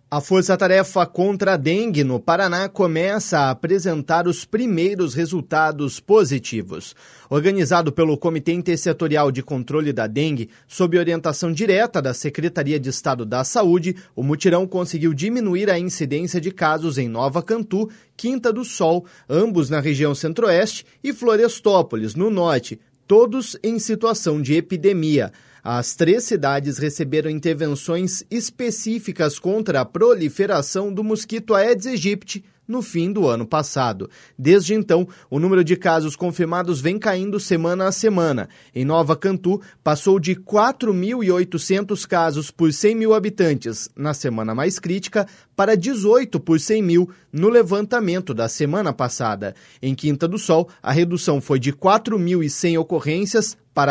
A Força-Tarefa contra a Dengue no Paraná começa a apresentar os primeiros resultados positivos. Organizado pelo Comitê Intersetorial de Controle da Dengue, sob orientação direta da Secretaria de Estado da Saúde, o mutirão conseguiu diminuir a incidência de casos em Nova Cantu, Quinta do Sol, ambos na região centro-oeste, e Florestópolis, no norte, todos em situação de epidemia. As 3 cidades receberam intervenções específicas contra a proliferação do mosquito Aedes aegypti no fim do ano passado. Desde então, o número de casos confirmados vem caindo semana a semana. Em Nova Cantu, passou de 4.800 casos por 100 mil habitantes na semana mais crítica para 18 por 100 mil no levantamento da semana passada. Em Quinta do Sol, a redução foi de 4.100 ocorrências para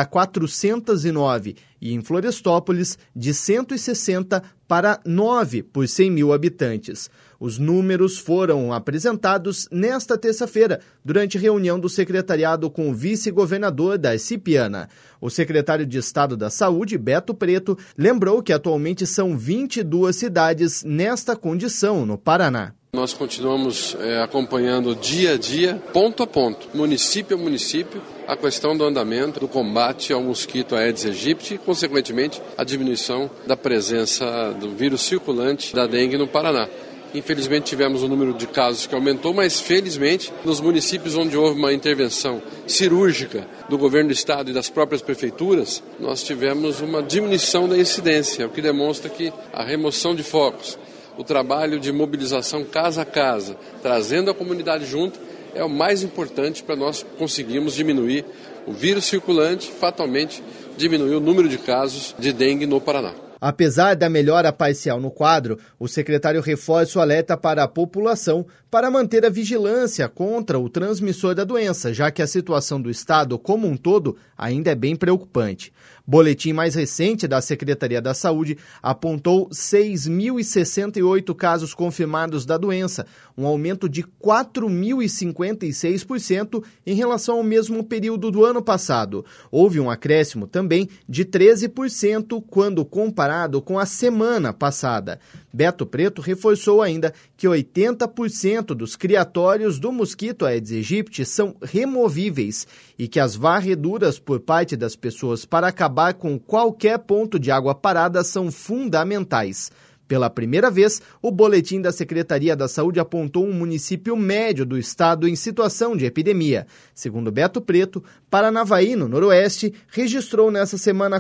409 e em Florestópolis, de 160 para 9 por 100 mil habitantes. Os números foram apresentados nesta terça-feira, durante reunião do secretariado com o vice-governador Darcy Piana. O secretário de Estado da Saúde, Beto Preto, lembrou que atualmente são 22 cidades nesta condição no Paraná. Nós continuamos acompanhando dia a dia, ponto a ponto, município a município, a questão do andamento, do combate ao mosquito Aedes aegypti e, consequentemente, a diminuição da presença do vírus circulante da dengue no Paraná. Infelizmente tivemos um número de casos que aumentou, mas felizmente nos municípios onde houve uma intervenção cirúrgica do governo do estado e das próprias prefeituras, nós tivemos uma diminuição da incidência, o que demonstra que a remoção de focos, o trabalho de mobilização casa a casa, trazendo a comunidade junto, é o mais importante para nós conseguirmos diminuir o vírus circulante, fatalmente diminuir o número de casos de dengue no Paraná. Apesar da melhora parcial no quadro, o secretário reforça o alerta para a população para manter a vigilância contra o transmissor da doença, já que a situação do estado como um todo ainda é bem preocupante. Boletim mais recente da Secretaria da Saúde apontou 6.068 casos confirmados da doença, um aumento de 4.056% em relação ao mesmo período do ano passado. Houve um acréscimo também de 13% quando comparado com a semana passada. Beto Preto reforçou ainda que 80% dos criatórios do mosquito Aedes aegypti são removíveis e que as varreduras por parte das pessoas para acabar com qualquer ponto de água parada são fundamentais. Pela primeira vez, o boletim da Secretaria da Saúde apontou um município médio do estado em situação de epidemia. Segundo Beto Preto, Paranavaí, no noroeste, registrou nessa semana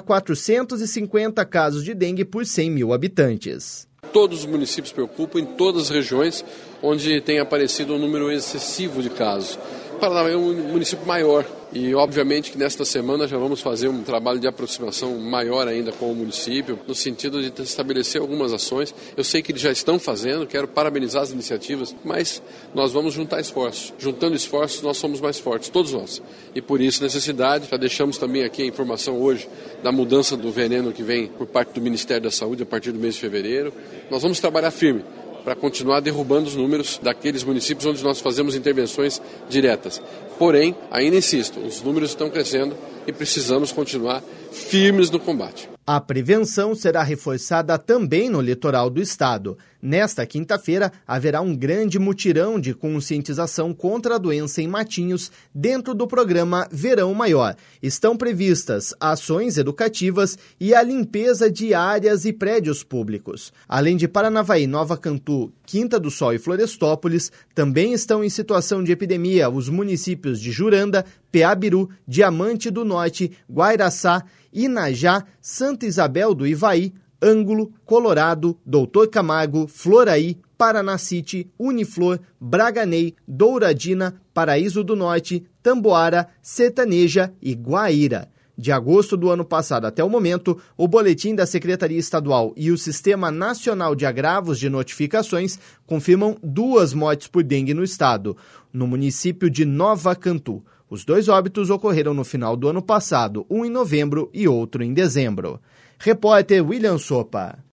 450 casos de dengue por 100 mil habitantes. Todos os municípios preocupam, em todas as regiões onde tem aparecido um número excessivo de casos. Paranavaí é um município maior e, obviamente, que nesta semana já vamos fazer um trabalho de aproximação maior ainda com o município, no sentido de estabelecer algumas ações. Eu sei que eles já estão fazendo, quero parabenizar as iniciativas, mas nós vamos juntar esforços. Juntando esforços, nós somos mais fortes, todos nós. E por isso, necessidade, já deixamos também aqui a informação hoje da mudança do veneno que vem por parte do Ministério da Saúde a partir do mês de fevereiro. Nós vamos trabalhar firme para continuar derrubando os números daqueles municípios onde nós fazemos intervenções diretas. Porém, ainda insisto, os números estão crescendo e precisamos continuar firmes no combate. A prevenção será reforçada também no litoral do estado. Nesta quinta-feira, haverá um grande mutirão de conscientização contra a doença em Matinhos dentro do programa Verão Maior. Estão previstas ações educativas e a limpeza de áreas e prédios públicos. Além de Paranavaí, Nova Cantu, Quinta do Sol e Florestópolis, também estão em situação de epidemia os municípios de Juranda, Peabiru, Diamante do Norte, Guairaçá, Inajá, Santa Isabel do Ivaí, Ângulo, Colorado, Doutor Camargo, Floraí, Paranacite, Uniflor, Braganey, Douradina, Paraíso do Norte, Tamboara, Sertaneja e Guaíra. De agosto do ano passado até o momento, o boletim da Secretaria Estadual e o Sistema Nacional de Agravos de Notificações confirmam 2 mortes por dengue no estado, no município de Nova Cantu. Os 2 óbitos ocorreram no final do ano passado, um em novembro e outro em dezembro. Repórter William Sopa.